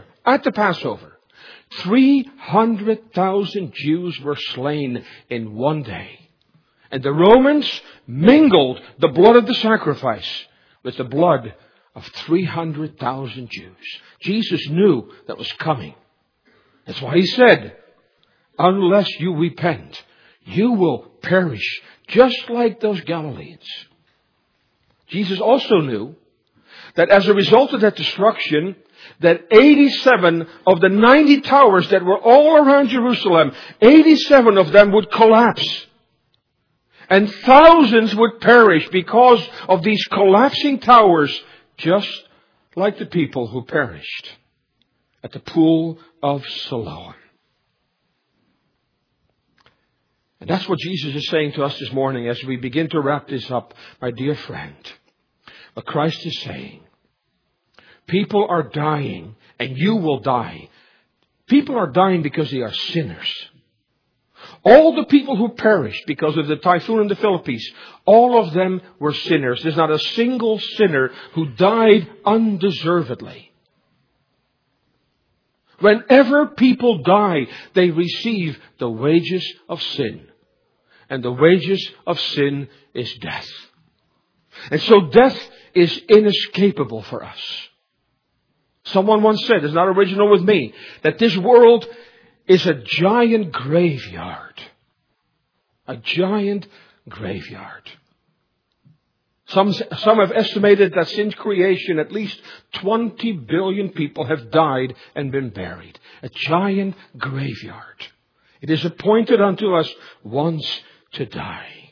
300,000 Jews were slain in one day. And the Romans mingled the blood of the sacrifice with the blood of 300,000 Jews. Jesus knew that was coming. That's why He said, unless you repent, you will perish just like those Galileans. Jesus also knew that as a result of that destruction, that 87 of the 90 towers that were all around Jerusalem, 87 of them would collapse. And thousands would perish because of these collapsing towers, just like the people who perished at the pool of Siloam. And that's what Jesus is saying to us this morning as we begin to wrap this up, my dear friend. What Christ is saying. People are dying, and you will die. People are dying because they are sinners. All the people who perished because of the typhoon in the Philippines, all of them were sinners. There's not a single sinner who died undeservedly. Whenever people die, they receive the wages of sin. And the wages of sin is death. And so death is inescapable for us. Someone once said, it's not original with me, that this world is a giant graveyard. A giant graveyard. Some have estimated that since creation, at least 20 billion people have died and been buried. A giant graveyard. It is appointed unto us once to die.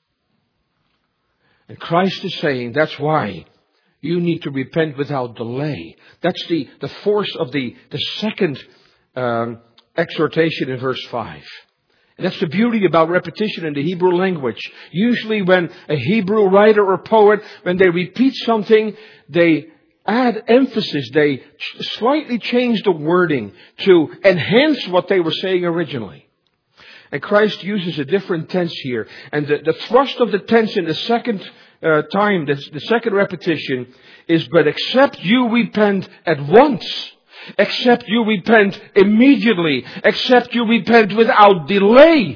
And Christ is saying that's why you need to repent without delay. That's the force of the second exhortation in verse 5. And that's the beauty about repetition in the Hebrew language. Usually when a Hebrew writer or poet, when they repeat something, they add emphasis. They slightly change the wording to enhance what they were saying originally. And Christ uses a different tense here. And the thrust of the tense in the second time, the second repetition, is, but except you repent at once, except you repent immediately, except you repent without delay,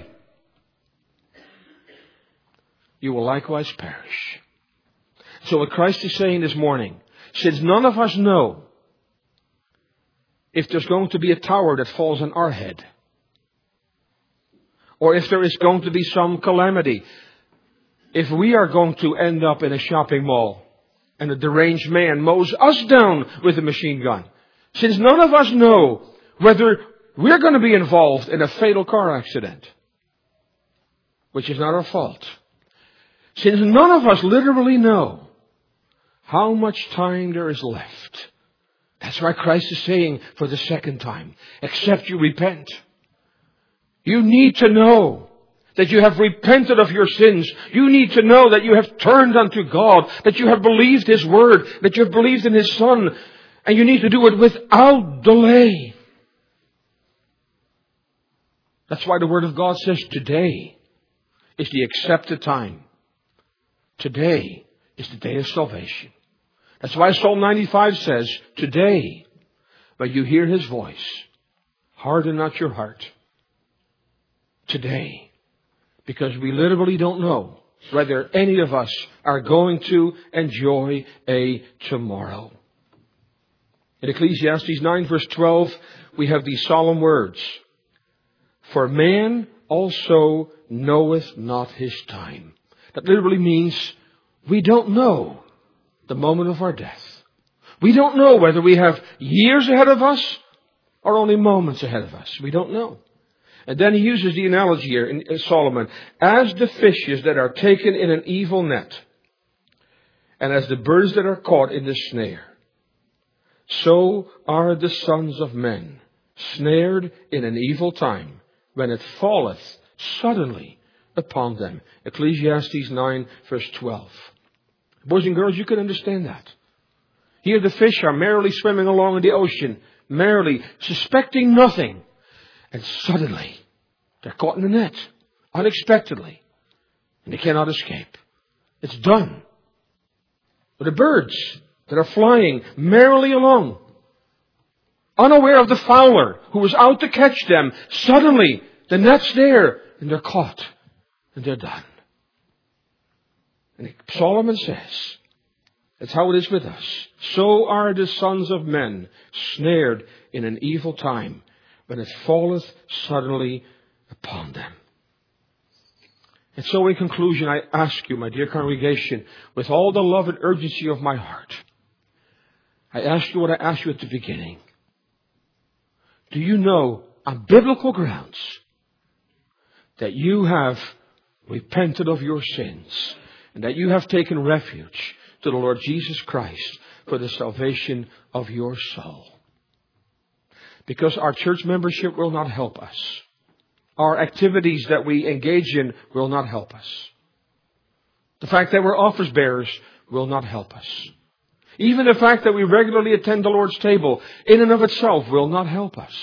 you will likewise perish. So what Christ is saying this morning, since none of us know if there's going to be a tower that falls on our head, or if there is going to be some calamity, if we are going to end up in a shopping mall and a deranged man mows us down with a machine gun, since none of us know whether we're going to be involved in a fatal car accident, which is not our fault, since none of us literally know how much time there is left, that's why Christ is saying for the second time, except you repent. You need to know that you have repented of your sins. You need to know that you have turned unto God, that you have believed His Word, that you have believed in His Son, and you need to do it without delay. That's why the Word of God says today is the accepted time. Today is the day of salvation. That's why Psalm 95 says, today, when you hear His voice, harden not your heart. Today. Because we literally don't know whether any of us are going to enjoy a tomorrow. In Ecclesiastes 9 verse 12, we have these solemn words. For man also knoweth not his time. That literally means we don't know the moment of our death. We don't know whether we have years ahead of us or only moments ahead of us. We don't know. And then he uses the analogy here in Solomon. As the fishes that are taken in an evil net, and as the birds that are caught in the snare, so are the sons of men snared in an evil time, when it falleth suddenly upon them. Ecclesiastes 9 verse 12. Boys and girls, you can understand that. Here the fish are merrily swimming along in the ocean, merrily suspecting nothing. And suddenly, they're caught in the net, unexpectedly, and they cannot escape. It's done. But the birds that are flying merrily along, unaware of the fowler who was out to catch them, suddenly the net's there, and they're caught, and they're done. And Solomon says, that's how it is with us. So are the sons of men snared in an evil time, when it falleth suddenly upon them. And so in conclusion, I ask you, my dear congregation, with all the love and urgency of my heart, I ask you what I asked you at the beginning. Do you know on biblical grounds that you have repented of your sins and that you have taken refuge to the Lord Jesus Christ for the salvation of your soul? Because our church membership will not help us. Our activities that we engage in will not help us. The fact that we're office bearers will not help us. Even the fact that we regularly attend the Lord's table in and of itself will not help us.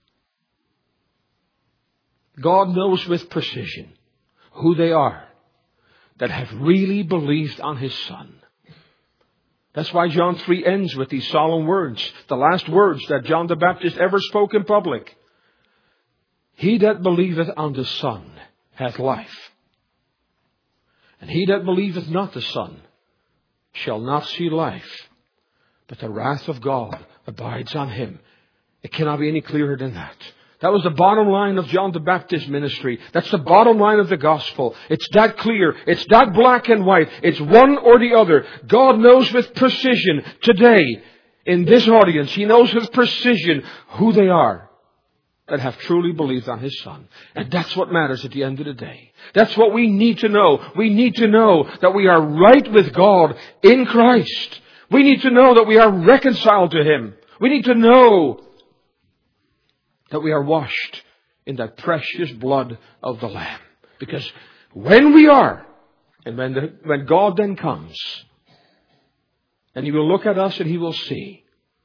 God knows with precision who they are that have really believed on His Son. That's why John 3 ends with these solemn words, the last words that John the Baptist ever spoke in public. He that believeth on the Son hath life. And he that believeth not the Son shall not see life, but the wrath of God abides on him. It cannot be any clearer than that. That was the bottom line of John the Baptist's ministry. That's the bottom line of the gospel. It's that clear. It's that black and white. It's one or the other. God knows with precision today in this audience. He knows with precision who they are that have truly believed on His Son. And that's what matters at the end of the day. That's what we need to know. We need to know that we are right with God in Christ. We need to know that we are reconciled to Him. We need to know that we are washed in that precious blood of the Lamb. Because when we are, and when God then comes, and He will look at us and He will see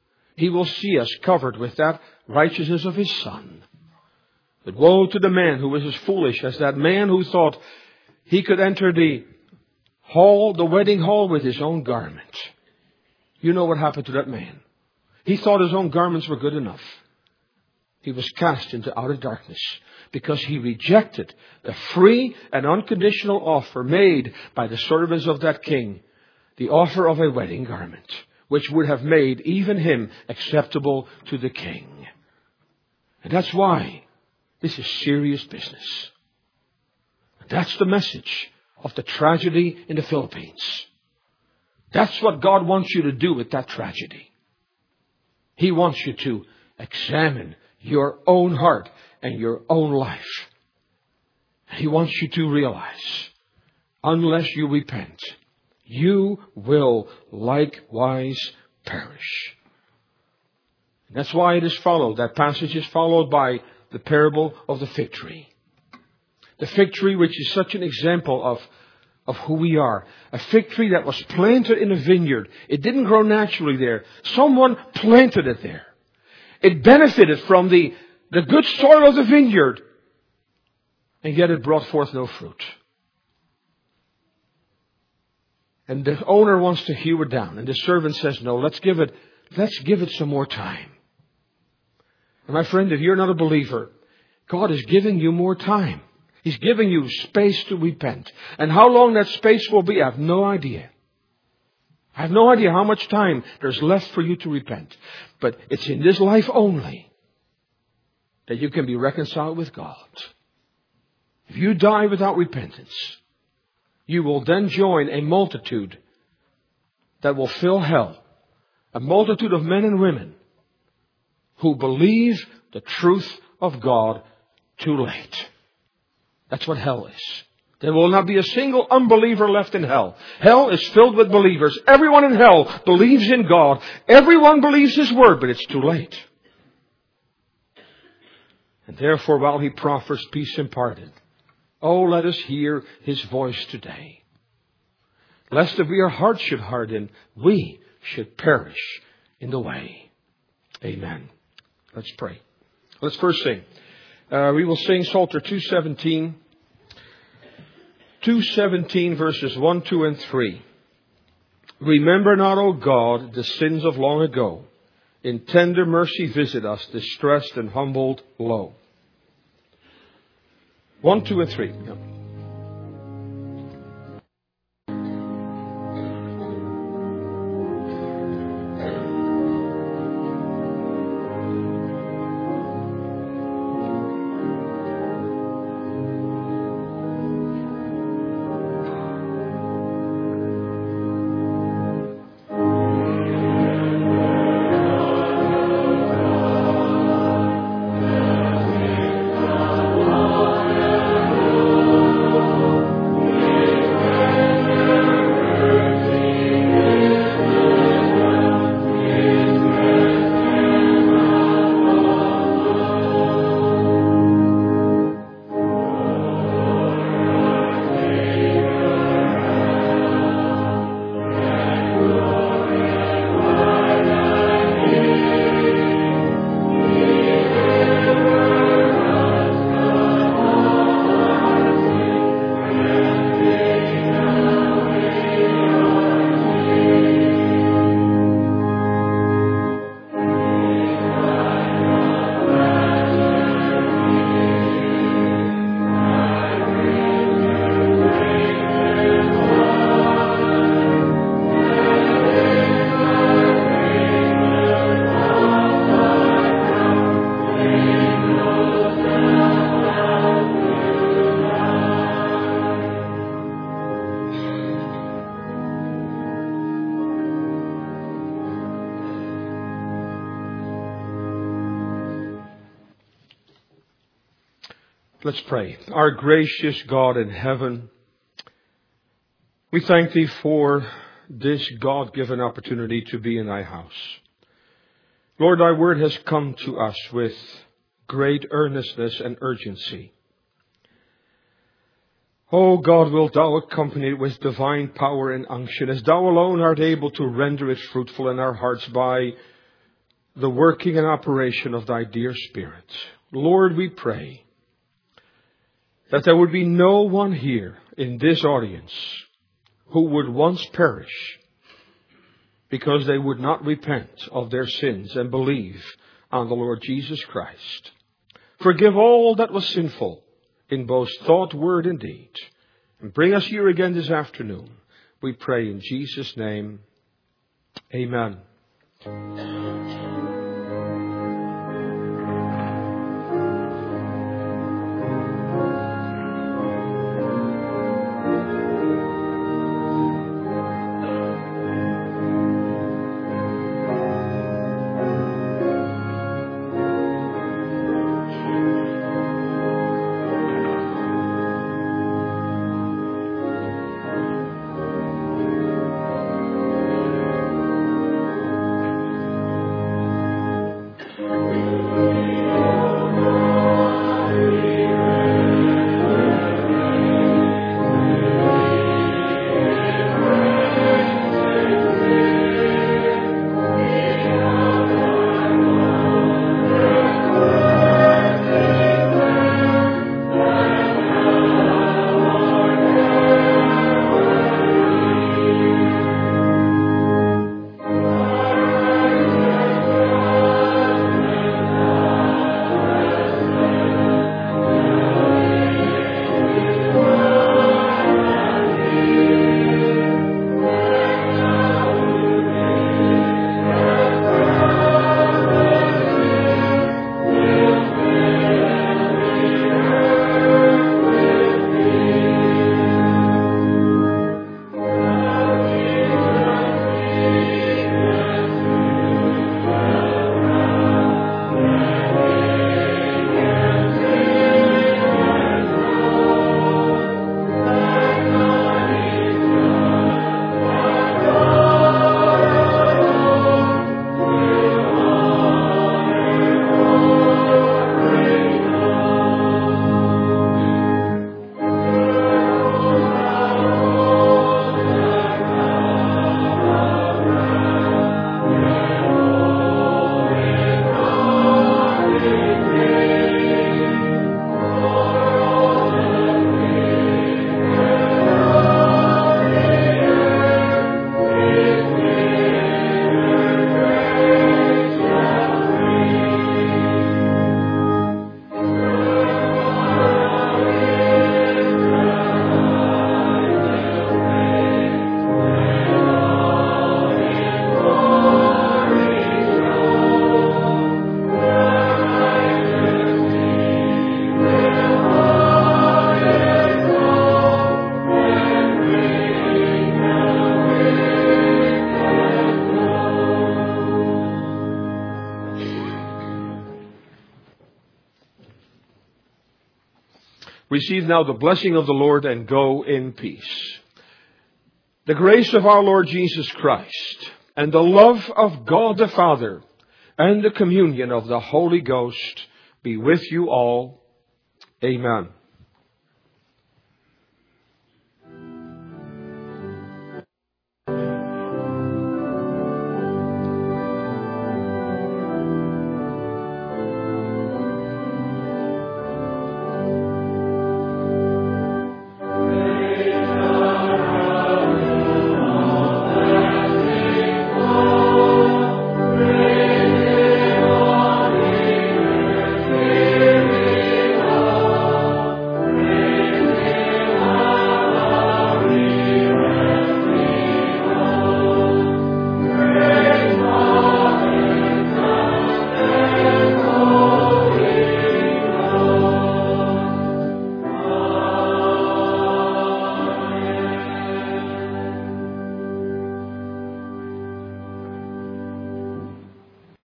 us covered with that righteousness of His Son. But woe to the man who was as foolish as that man who thought he could enter the wedding hall with his own garment. You know what happened to that man. He thought his own garments were good enough. He was cast into outer darkness because he rejected the free and unconditional offer made by the servants of that king, the offer of a wedding garment, which would have made even him acceptable to the king. And that's why this is serious business. That's the message of the tragedy in the Philippines. That's what God wants you to do with that tragedy. He wants you to examine your own heart and your own life. He wants you to realize, unless you repent, you will likewise perish. That's why it is followed. That passage is followed by the parable of the fig tree. The fig tree, which is such an example of who we are. A fig tree that was planted in a vineyard. It didn't grow naturally there. Someone planted it there. It benefited from the good soil of the vineyard. And yet it brought forth no fruit. And the owner wants to hew it down. And the servant says, no, let's give it some more time. And my friend, if you're not a believer, God is giving you more time. He's giving you space to repent. And how long that space will be, I have no idea. I have no idea how much time there's left for you to repent. But it's in this life only that you can be reconciled with God. If you die without repentance, you will then join a multitude that will fill hell. A multitude of men and women who believe the truth of God too late. That's what hell is. There will not be a single unbeliever left in hell. Hell is filled with believers. Everyone in hell believes in God. Everyone believes His word, but it's too late. And therefore, while He proffers peace and pardon, oh, let us hear His voice today. Lest if our hearts should harden, we should perish in the way. Amen. Let's pray. Let's first sing. We will sing Psalter 217. 217 verses 1, 2, and 3. Remember not, O God, the sins of long ago. In tender mercy visit us, distressed and humbled low. 1, 2, and 3. Yeah. Let's pray. Our gracious God in heaven, we thank Thee for this God-given opportunity to be in Thy house. Lord, Thy word has come to us with great earnestness and urgency. O God, wilt Thou accompany it with divine power and unction, as Thou alone art able to render it fruitful in our hearts by the working and operation of Thy dear Spirit. Lord, we pray that there would be no one here in this audience who would once perish because they would not repent of their sins and believe on the Lord Jesus Christ. Forgive all that was sinful in both thought, word, and deed. And bring us here again this afternoon. We pray in Jesus' name. Amen. Receive now the blessing of the Lord and go in peace. The grace of our Lord Jesus Christ and the love of God the Father and the communion of the Holy Ghost be with you all. Amen.